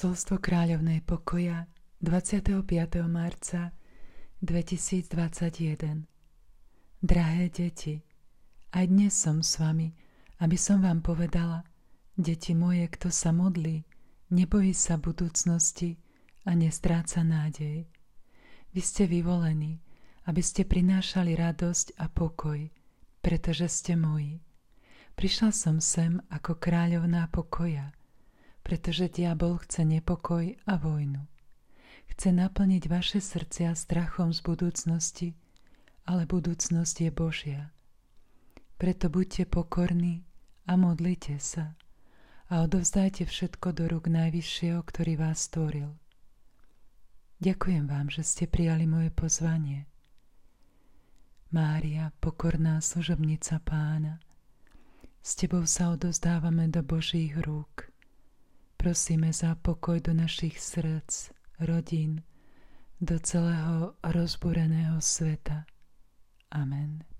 Posolstvo kráľovnej pokoja 25. marca 2021. Drahé deti, aj dnes som s vami, aby som vám povedala: deti moje, kto sa modlí, nebojí sa budúcnosti a nestráca nádej. Vy ste vyvolení, aby ste prinášali radosť a pokoj, pretože ste moji. Prišla som sem ako kráľovná pokoja, pretože diabol chce nepokoj a vojnu. Chce naplniť vaše srdcia strachom z budúcnosti, ale budúcnosť je Božia. Preto buďte pokorní a modlite sa a odovzdajte všetko do rúk Najvyššieho, ktorý vás stvoril. Ďakujem vám, že ste prijali moje pozvanie. Mária, pokorná služobnica Pána, s tebou sa odovzdávame do Božích rúk. Prosíme za pokoj do našich srdc, rodín, do celého rozbúreného sveta. Amen.